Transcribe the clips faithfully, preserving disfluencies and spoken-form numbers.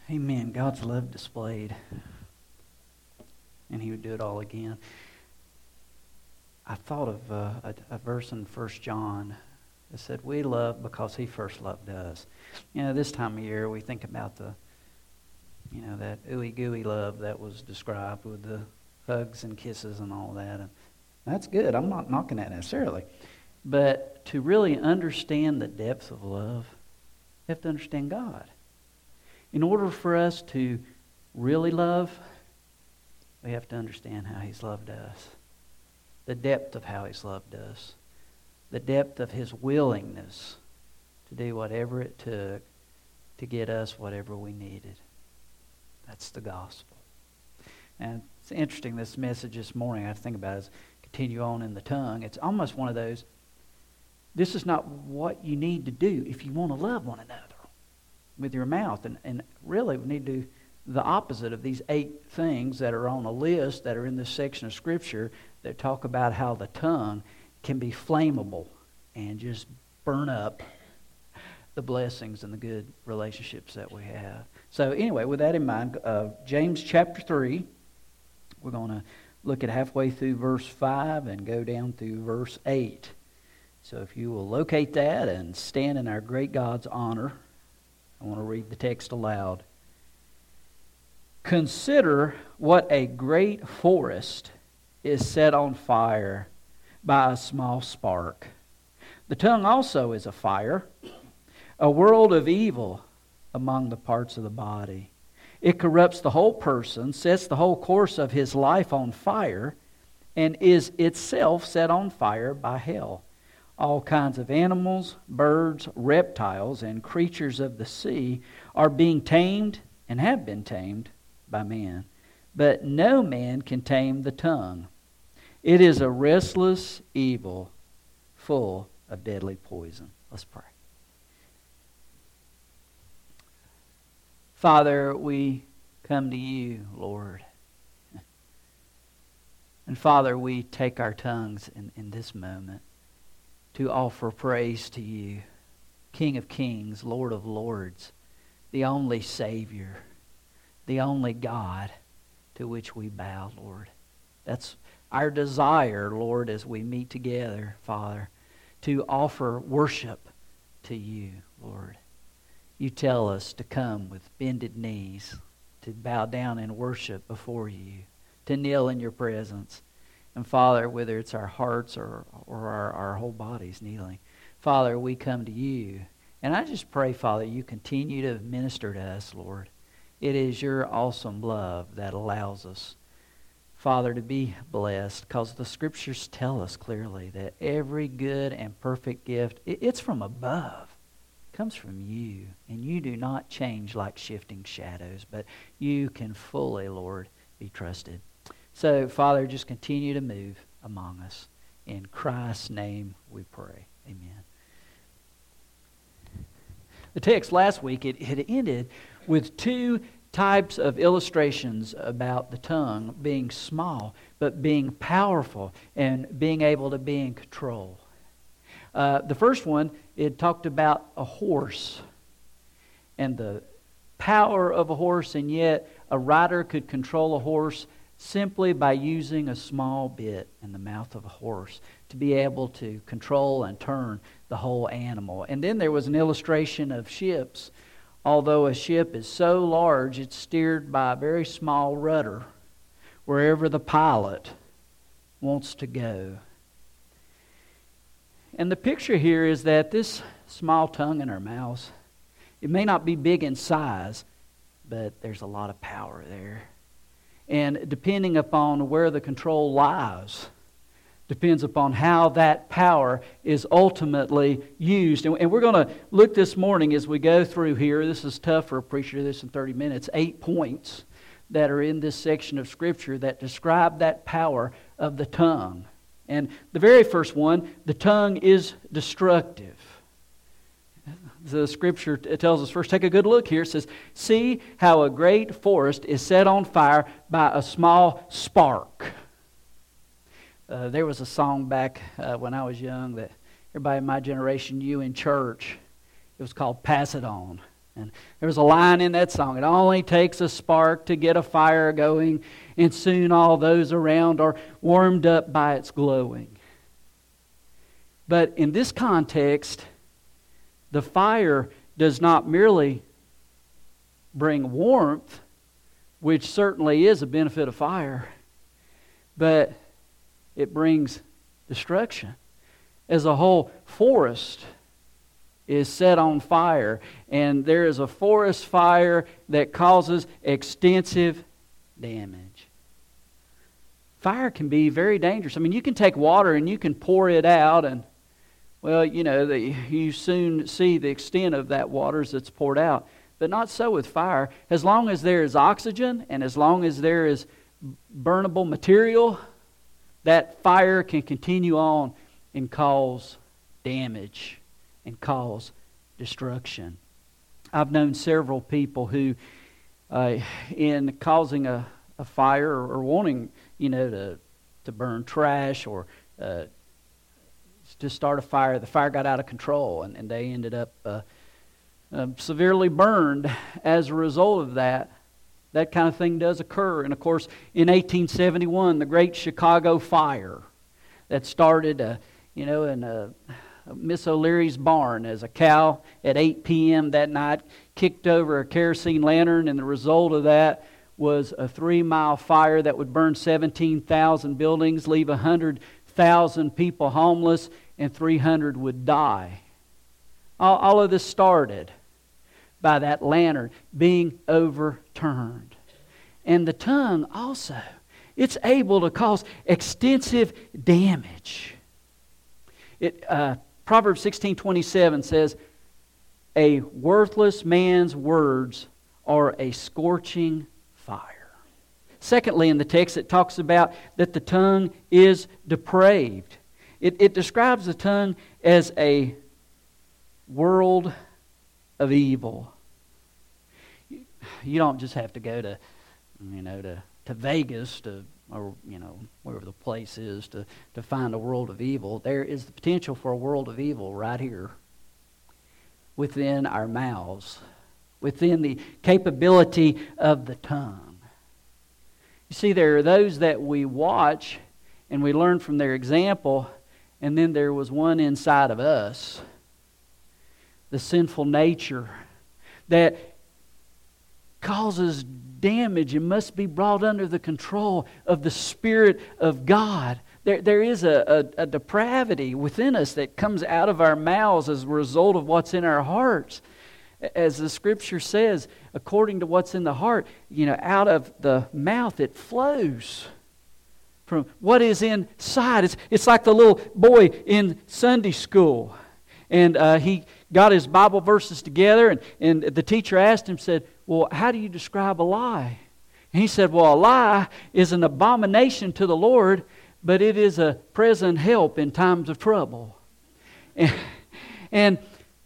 Amen. God's love displayed. And He would do it all again. I thought of uh, a, a verse in First John that said, we love because He first loved us. You know, this time of year we think about the, you know, that ooey gooey love that was described with the hugs and kisses and all that. And that's good. I'm not knocking that necessarily. But to really understand the depth of love, you have to understand God. In order for us to really love, we have to understand how He's loved us. The depth of how He's loved us. The depth of His willingness to do whatever it took to get us whatever we needed. That's the gospel. And it's interesting, this message this morning, I have to think about it, is continue on in the tongue. It's almost one of those, this is not what you need to do if you want to love one another with your mouth. And, and really, we need to do the opposite of these eight things that are on a list that are in this section of Scripture that talk about how the tongue can be flammable and just burn up the blessings and the good relationships that we have. So anyway, with that in mind, uh, James chapter three, we're going to look at halfway through verse five and go down through verse eight. So if you will locate that and stand in our great God's honor, I want to read the text aloud. Consider what a great forest is set on fire by a small spark. The tongue also is a fire, a world of evil among the parts of the body. It corrupts the whole person, sets the whole course of his life on fire, and is itself set on fire by hell. All kinds of animals, birds, reptiles, and creatures of the sea are being tamed and have been tamed by man. But no man can tame the tongue. It is a restless evil, full of deadly poison. Let's pray. Father, we come to you, Lord. And Father, we take our tongues in, in this moment to offer praise to you, King of kings, Lord of lords, the only Savior, the only God to which we bow, Lord. That's our desire, Lord, as we meet together, Father, to offer worship to you, Lord. You tell us to come with bended knees, to bow down and worship before you, to kneel in your presence. And Father, whether it's our hearts or, or our, our whole bodies kneeling, Father, we come to you. And I just pray, Father, you continue to minister to us, Lord. It is your awesome love that allows us, Father, to be blessed, because the Scriptures tell us clearly that every good and perfect gift, it, it's from above. It comes from you. And you do not change like shifting shadows, but you can fully, Lord, be trusted. So, Father, just continue to move among us. In Christ's name we pray. Amen. The text last week, it, it ended with two types of illustrations about the tongue being small, but being powerful and being able to be in control. Uh, the first one, it talked about a horse and the power of a horse, and yet a rider could control a horse simply by using a small bit in the mouth of a horse to be able to control and turn the whole animal. And then there was an illustration of ships. Although a ship is so large, it's steered by a very small rudder wherever the pilot wants to go. And the picture here is that this small tongue in our mouths, it may not be big in size, but there's a lot of power there. And depending upon where the control lies, depends upon how that power is ultimately used. And, and we're going to look this morning as we go through here. This is tough for a preacher to do this in thirty minutes. Eight points that are in this section of Scripture that describe that power of the tongue. And the very first one, the tongue is destructive. The Scripture tells us first, take a good look here. It says, see how a great forest is set on fire by a small spark. Uh, there was a song back uh, when I was young that everybody in my generation knew in church. It was called Pass It On. And there was a line in that song, it only takes a spark to get a fire going, and soon all those around are warmed up by its glowing. But in this context, the fire does not merely bring warmth, which certainly is a benefit of fire, but it brings destruction. As a whole forest is set on fire, and there is a forest fire that causes extensive damage. Fire can be very dangerous. I mean, you can take water and you can pour it out, and well, you know, the, you soon see the extent of that water as it's poured out. But not so with fire. As long as there is oxygen and as long as there is burnable material, that fire can continue on and cause damage and cause destruction. I've known several people who, uh, in causing a, a fire or, or wanting, you know, to to burn trash or uh, to start a fire, the fire got out of control, and, and they ended up uh, uh, severely burned as a result of that. That kind of thing does occur. And of course, in eighteen seventy-one, the Great Chicago Fire that started, uh, you know, in uh, Miss O'Leary's barn as a cow at eight p.m. that night kicked over a kerosene lantern, and the result of that was a three-mile fire that would burn seventeen thousand buildings, leave one hundred thousand people homeless, and three hundred would die. All, all of this started by that lantern being overturned. And the tongue also, it's able to cause extensive damage. It, uh, Proverbs sixteen twenty-seven says, "A worthless man's words are a scorching fire." Secondly, in the text, it talks about that the tongue is depraved. It, it describes the tongue as a world of evil. You don't just have to go to, you know, to, to Vegas to, or you know, wherever the place is to, to find a world of evil. There is the potential for a world of evil right here within our mouths, within the capability of the tongue. You see, there are those that we watch and we learn from their example, and then there was one inside of us, the sinful nature, that causes damage and must be brought under the control of the Spirit of God. There, there is a, a, a depravity within us that comes out of our mouths as a result of what's in our hearts. As the Scripture says, according to what's in the heart, you know, out of the mouth it flows. From what is inside. It's, it's like the little boy in Sunday school. And uh, he got his Bible verses together, and, and the teacher asked him, said, "Well, how do you describe a lie?" And he said, "Well, a lie is an abomination to the Lord, but it is a present help in times of trouble." And, and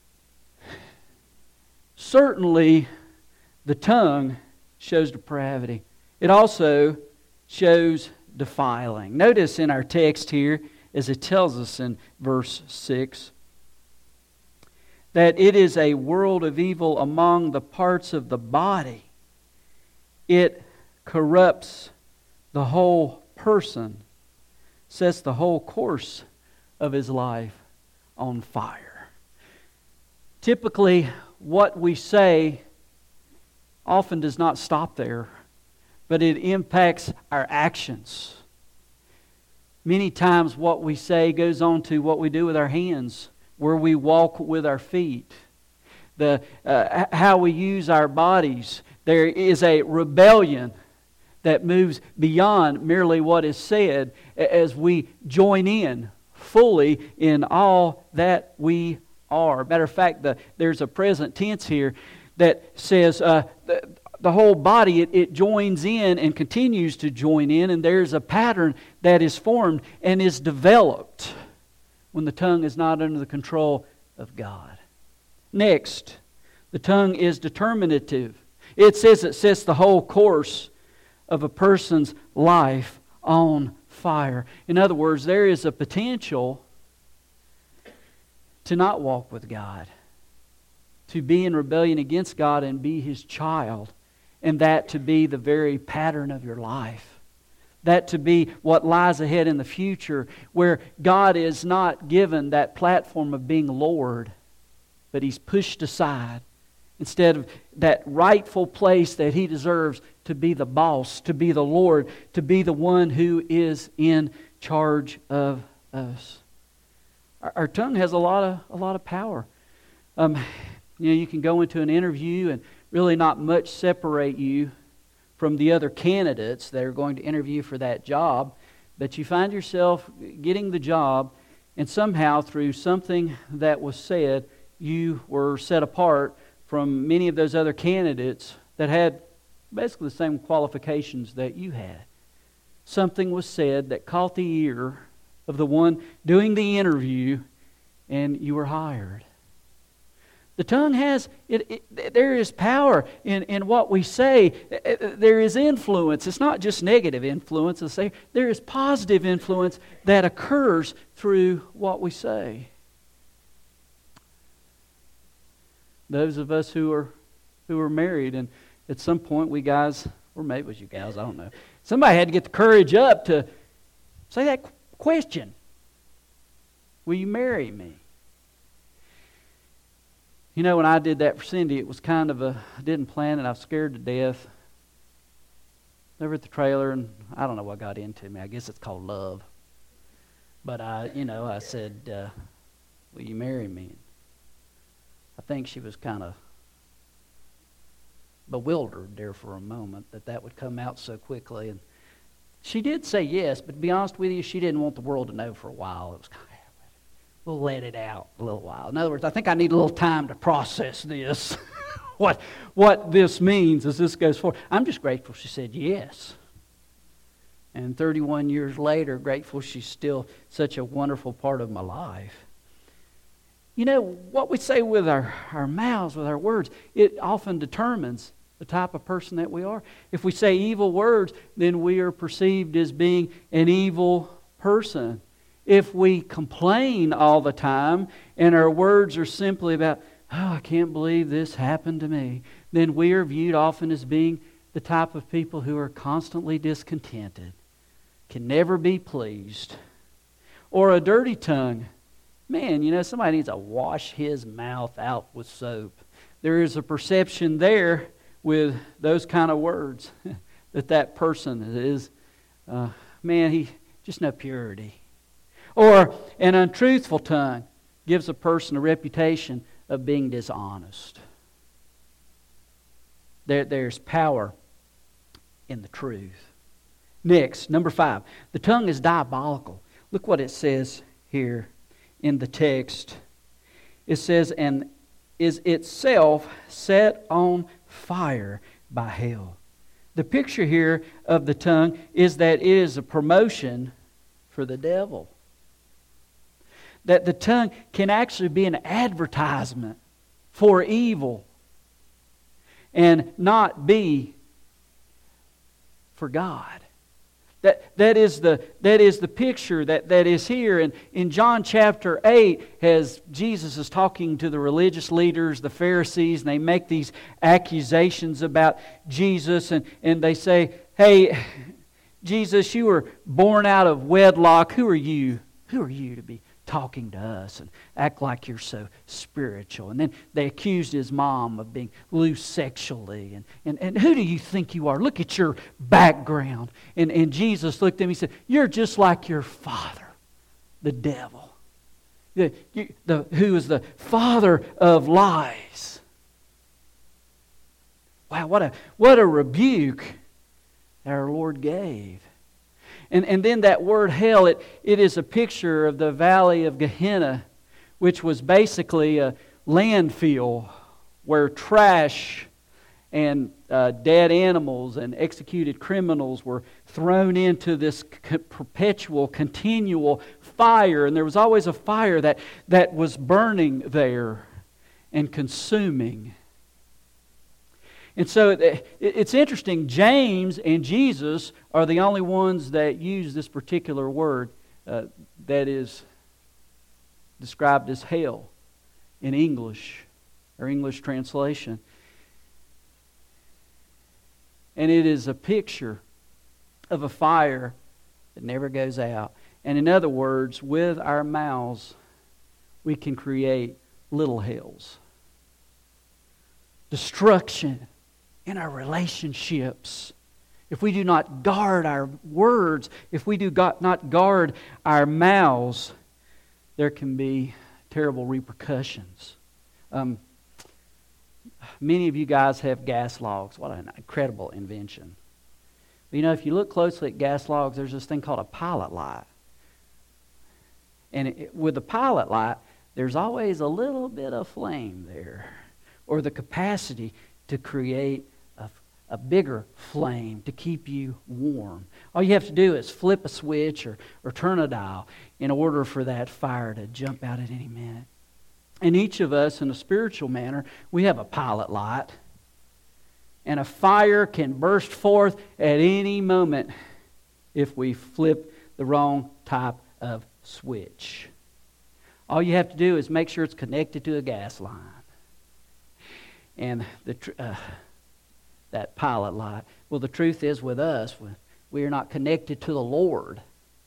certainly the tongue shows depravity. It also shows defiling. Notice in our text here, as it tells us in verse six, that it is a world of evil among the parts of the body. It corrupts the whole person, sets the whole course of his life on fire. Typically, what we say often does not stop there, but it impacts our actions. Many times what we say goes on to what we do with our hands, where we walk with our feet, the uh, how we use our bodies. There is a rebellion that moves beyond merely what is said as we join in fully in all that we are. Matter of fact, the, there's a present tense here that says uh, the, the whole body, it, it joins in and continues to join in, and there's a pattern that is formed and is developed when the tongue is not under the control of God. Next, the tongue is determinative. It says it sets the whole course of a person's life on fire. In other words, there is a potential to not walk with God. to be in rebellion against God and be His child, and that to be the very pattern of your life. That to be what lies ahead in the future, where God is not given that platform of being Lord, but He's pushed aside. Instead of that rightful place that He deserves, to be the boss, to be the Lord, to be the one who is in charge of us. Our, our tongue has a lot of a lot of power. Um, you know, you can go into an interview and really not much separate you from the other candidates that are going to interview for that job, but you find yourself getting the job, and somehow through something that was said, you were set apart from many of those other candidates that had basically the same qualifications that you had. Something was said that caught the ear of the one doing the interview, and you were hired. The tongue has, it, it, there is power in, in what we say. There is influence. It's not just negative influence. Let's say there is positive influence that occurs through what we say. Those of us who are who are married, and at some point we guys, or maybe it was you guys, I don't know. Somebody had to get the courage up to say that question. Will you marry me? You know, when I did that for Cindy, it was kind of a, I didn't plan it, I was scared to death. Over at the trailer, and I don't know what got into me. I guess it's called love. But I, you know, I said, uh, will you marry me? I think she was kind of bewildered there for a moment that that would come out so quickly. And she did say yes, but to be honest with you, she didn't want the world to know for a while. It was kind of, we'll let it out a little while. In other words, I think I need a little time to process this, what what this means as this goes forward. I'm just grateful she said yes. And thirty-one years later, grateful she's still such a wonderful part of my life. You know, what we say with our, our mouths, with our words, it often determines the type of person that we are. If we say evil words, then we are perceived as being an evil person. If we complain all the time and our words are simply about, oh, I can't believe this happened to me, then we are viewed often as being the type of people who are constantly discontented, can never be pleased. Or a dirty tongue. Man, you know, somebody needs to wash his mouth out with soap. There is a perception there with those kind of words that that person is, uh, man, he just no purity. Or an untruthful tongue gives a person a reputation of being dishonest. There, there's power in the truth. Next, number five, the tongue is diabolical. Look what it says here in the text. It says, and is itself set on fire by hell. The picture here of the tongue is that it is a promotion for the devil. That the tongue can actually be an advertisement for evil and not be for God. That, that, is the, that is the picture that, that is here. And in John chapter eight, as Jesus is talking to the religious leaders, the Pharisees, and they make these accusations about Jesus, and, and they say, hey, Jesus, you were born out of wedlock. Who are you? Who are you to be talking to us and act like you're so spiritual? And then they accused his mom of being loose sexually. And, and, and who do you think you are? Look at your background. And, and Jesus looked at him and said, you're just like your father, the devil, the, you, the, who is the father of lies. Wow, what a, what a rebuke our Lord gave. And, and then that word hell, it, it is a picture of the valley of Gehenna, which was basically a landfill where trash and uh, dead animals and executed criminals were thrown into this c- perpetual, continual fire. And there was always a fire that, that was burning there and consuming. And so it's interesting, James and Jesus are the only ones that use this particular word uh, that is described as hell in English. or English translation. And it is a picture of a fire that never goes out. And in other words, with our mouths, we can create little hells. Destruction in our relationships. If we do not guard our words, if we do not guard our mouths, there can be terrible repercussions. Um, many of you guys have gas logs. What an incredible invention. But you know, if you look closely at gas logs, there's this thing called a pilot light. And it, with the pilot light, there's always a little bit of flame there, or the capacity to create a, a bigger flame to keep you warm. All you have to do is flip a switch or, or turn a dial in order for that fire to jump out at any minute. And each of us, in a spiritual manner, we have a pilot light. And a fire can burst forth at any moment if we flip the wrong type of switch. All you have to do is make sure it's connected to a gas line. And the tr- uh, that pilot light. Well, the truth is with us, we are not connected to the Lord.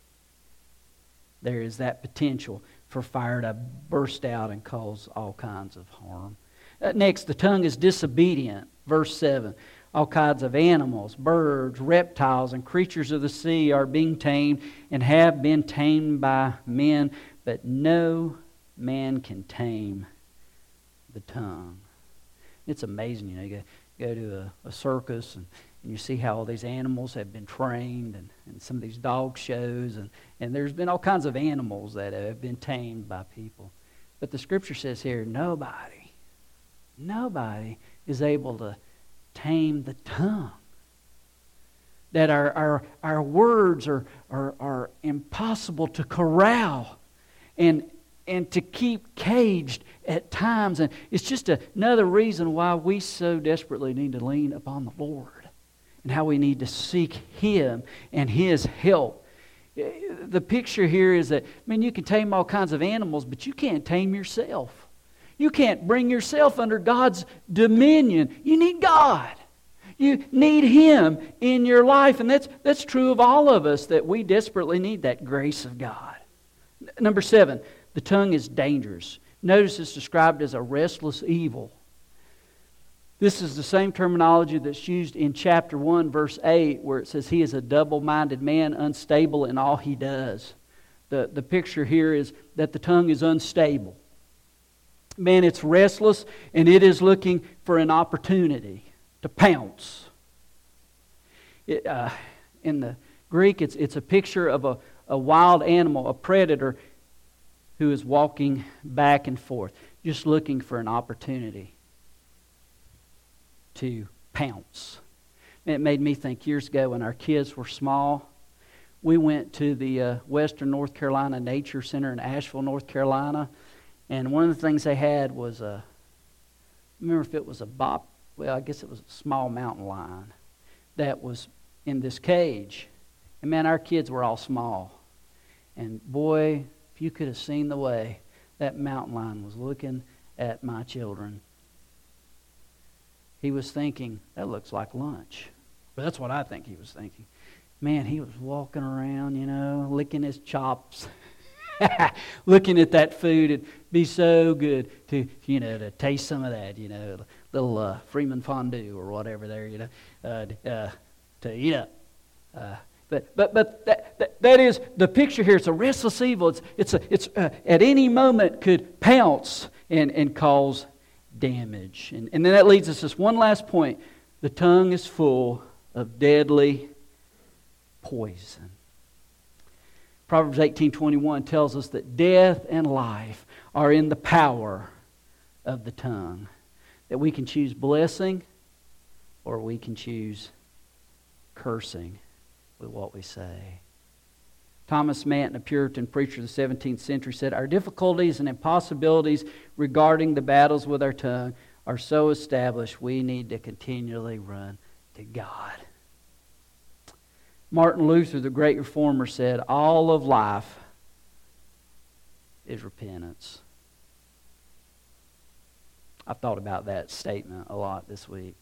There is that potential for fire to burst out and cause all kinds of harm. Uh, next, the tongue is disobedient. Verse seven. All kinds of animals, birds, reptiles, and creatures of the sea are being tamed and have been tamed by men, but no man can tame the tongue. It's amazing, you know, you go, go to a, a circus and, and you see how all these animals have been trained, and, and some of these dog shows, and, and there's been all kinds of animals that have been tamed by people. But the Scripture says here, nobody, nobody is able to tame the tongue. That our our, our words are, are, are impossible to corral and and to keep caged at times. And it's just another reason why we so desperately need to lean upon the Lord and how we need to seek Him and His help. The picture here is that, I mean, you can tame all kinds of animals, but you can't tame yourself. You can't bring yourself under God's dominion. You need God. You need Him in your life. And that's, that's true of all of us, that we desperately need that grace of God. Number seven, the tongue is dangerous. Notice it's described as a restless evil. This is the same terminology that's used in chapter one, verse eight, where it says he is a double-minded man, unstable in all he does. The, the picture here is that the tongue is unstable. Man, it's restless, and it is looking for an opportunity to pounce. It, uh, in the Greek, it's, it's a picture of a, a wild animal, a predator, who is walking back and forth, just looking for an opportunity to pounce. And it made me think years ago when our kids were small, we went to the uh, Western North Carolina Nature Center in Asheville, North Carolina, and one of the things they had was a, I remember if it was a bop, well, I guess it was a small mountain lion that was in this cage. And man, our kids were all small. And boy, if you could have seen the way that mountain lion was looking at my children, he was thinking, that looks like lunch. But that's what I think he was thinking. Man, he was walking around, you know, licking his chops, looking at that food. It'd be so good to, you know, to taste some of that, you know, little uh, Freeman fondue or whatever there, you know, uh, uh, to eat up. Uh, but but but that, that that is the picture here. It's a restless evil. It's it's a it's uh, at any moment could pounce and and cause damage. And and then that leads us to this one last point. The tongue is full of deadly poison. Proverbs eighteen twenty-one tells us that death and life are in the power of the tongue. That we can choose blessing or we can choose cursing with what we say. Thomas Manton, a Puritan preacher of the seventeenth century, said, "Our difficulties and impossibilities regarding the battles with our tongue are so established we need to continually run to God." Martin Luther, the great reformer, said, "All of life is repentance." I've thought about that statement a lot this week.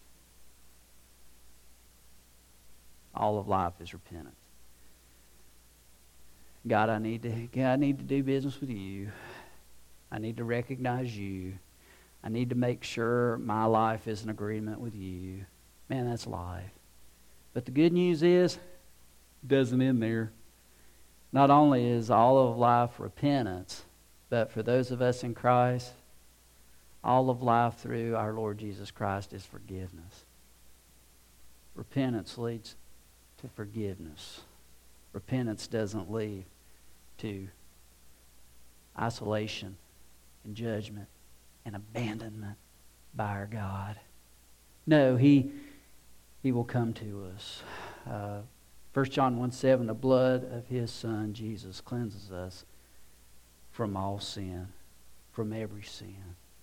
All of life is repentance. God, I need to, God, I need to do business with you. I need to recognize you. I need to make sure my life is in agreement with you. Man, that's life. But the good news is, it doesn't end there. Not only is all of life repentance, but for those of us in Christ, all of life through our Lord Jesus Christ is forgiveness. Repentance leads to forgiveness. Repentance doesn't lead to isolation and judgment and abandonment by our God. No, He He will come to us. Uh, First John one seven, the blood of His Son, Jesus, cleanses us from all sin, from every sin.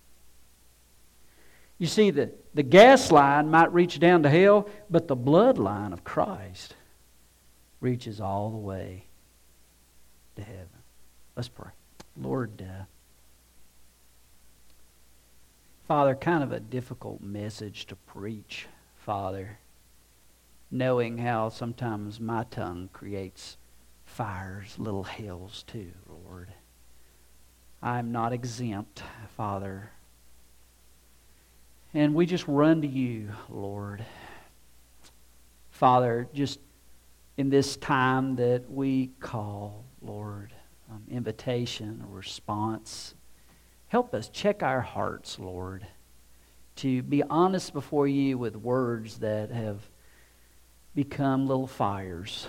You see, the, the gas line might reach down to hell, but the bloodline of Christ reaches all the way to heaven. Let's pray. Lord, uh, Father, kind of a difficult message to preach, Father, knowing how sometimes my tongue creates fires, little hells too, Lord. I'm not exempt, Father. And we just run to you, Lord. Father, just in this time that we call, Lord, um, invitation or response, help us check our hearts, Lord, to be honest before you with words that have become little fires.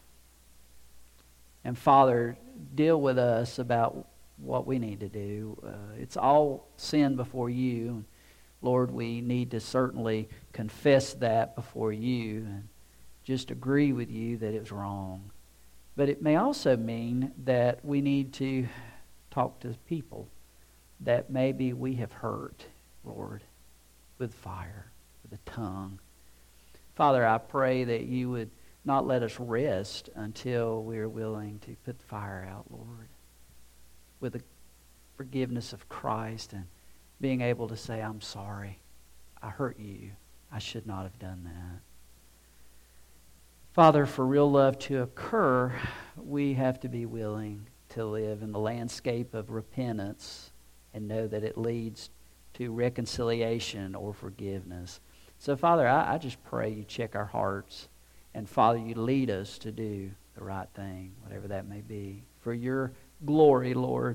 And Father, deal with us about what we need to do. Uh, it's all sin before you. Lord, we need to certainly confess that before you and just agree with you that it's wrong. But it may also mean that we need to talk to people that maybe we have hurt, Lord, with fire, with a tongue. Father, I pray that you would not let us rest until we are willing to put the fire out, Lord, with the forgiveness of Christ and being able to say, I'm sorry, I hurt you, I should not have done that. Father, for real love to occur, we have to be willing to live in the landscape of repentance and know that it leads to reconciliation or forgiveness. So, Father, I, I just pray you check our hearts, and Father, you lead us to do the right thing, whatever that may be, for your glory, Lord.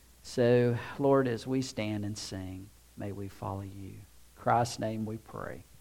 So, Lord, as we stand and sing, may we follow you. In Christ's name we pray.